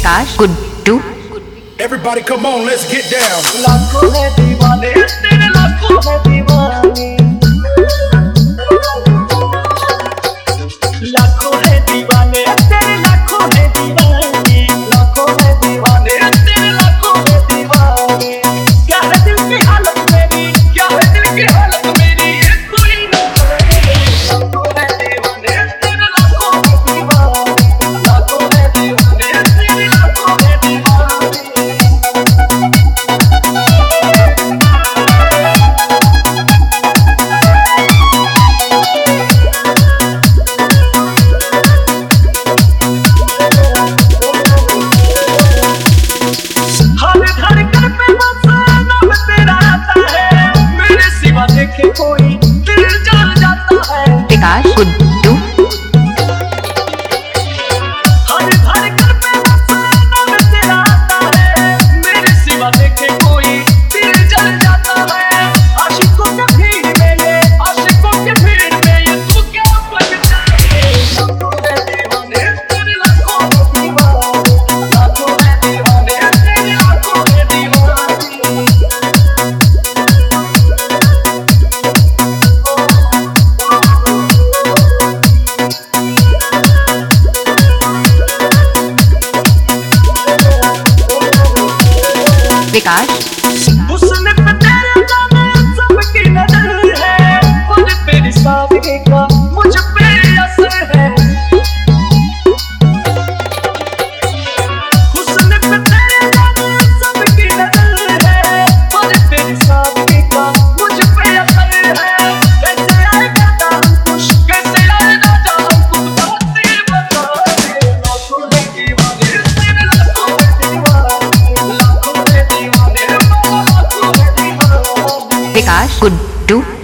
Vikas Guddu. Everybody come on, let's get down. लाखों है दीवाने तेरे, लाखों है दीवाने, लाखों है दीवाने तेरे, लाखों है दीवाने, लाखों है दीवाने तेरे, लाखों है दीवाने। क्या है दिल की हालत मेरी, क्या है दिल की हालत मेरी, ये कोई ना जाने। लाखों है दीवाने तेरे, लाखों है दीवाने, लाखों है दीवाने तेरे, लाखों है दीवाने। कोई दिल जल जाता है। विकास गुड्डू। हर धड़कन पे बस नाम तेरा आता है, मेरे सिवा देखे कोई दिल जल जाता है। आशिकों के भीड़ में ये, आशिकों के भीड़ में ये तू क्या बनता है। लाखों है दीवाने तेरे, लाखों है दीवाने, लाखों है दीवाने तेरे, लाखों है दीवाने। विकास हुस्न पे तेरे जाने सबकी नजर है, मुझ तेरी सादगी का मुझ पे असर है। हुस्न पे तेरे जाने सबकी नजर है, मुझ तेरी सादगी का मुझ पे असर है। कैसे आएगा अंकुश, कैसे आएगा अंकुश, बातें बता दे। लाखों है दीवाने तेरे, लाखों है दीवाने, लाखों है दीवाने, लाखों है दीवाने। विकास गुड्डू।